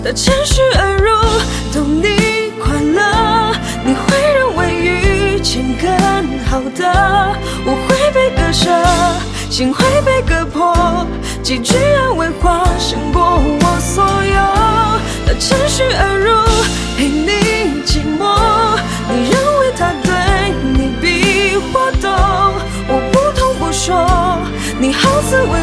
的趁虚而入，懂你快乐，你会认为遇见更好的，我会被割舍，心会被割破，几句安慰话胜过我所有的趁虚而入，陪你寂寞，你认为他对你比我懂，我不痛不说，你好自为